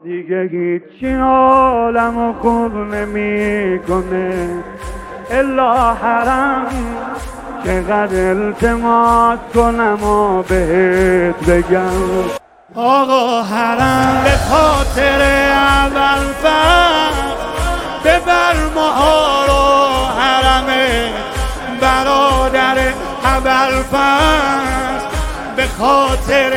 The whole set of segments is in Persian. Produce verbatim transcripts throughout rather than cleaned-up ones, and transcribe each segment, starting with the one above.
دیگه هیچی حالمو خوب نمیکنه الا حرم. چقدر التماس کنم و بهت بگم آقا حرم به خاطر اول فرد ببر ماها رو حرم برادر اول فرد به خاطر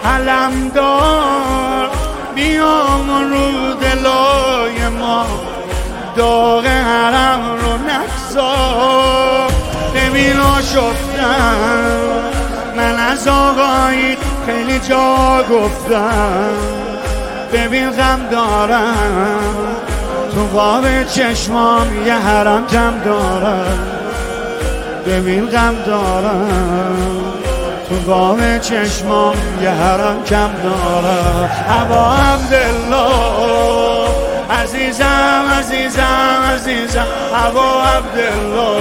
علمدار بیام رو دلای ما داغ حرم رو نگذار. ببین آشفتم من از آقایی خیلی جا گفتم، ببین غم دارم تو قاب چشمام یه حرم جمع دارم، ببین غم دارم تو قاب چشمام یه حرم کم دارم. ابا عبدالله عزیزم عزیزم عزیزم ابا عبدالله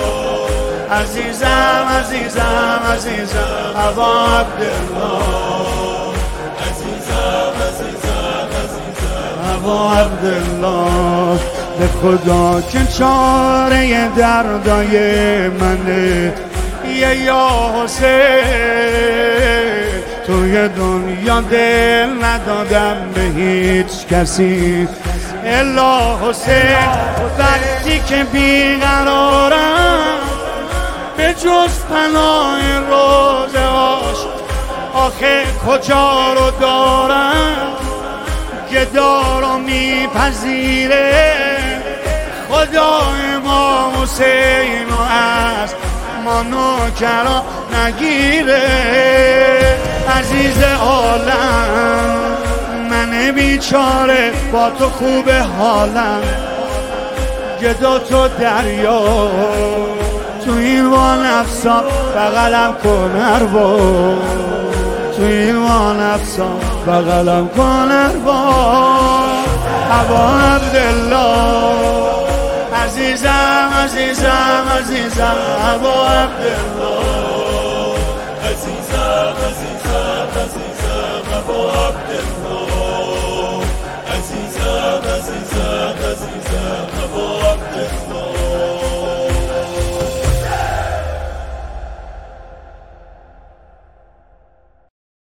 عزیزم عزیزم عزیزم ابا عبدالله عزیزم عزیزم عزیزم ابا عبدالله. به خدا که چاره دردای منه یه یا حسین، توی دنیا دل ندادم به هیچ کسی الا حسین. وقتی که بیقرارم به جز پناه روزهاش آخه کجا رو دارم، گدا رو میپذیره خدا امام حسین و از ما نوکرا نگیره. عزیز عالم من بیچاره با تو خوب حالم، گدا تو دریا تو این با نفسا بغلم کن اربا، تو این با نفسا بغلم کن اربا. ابا عبدالله عزیزم عزیزم عزیزم ابا عبدالله عزیزم عزیزم عزیزم ابا عبدالله.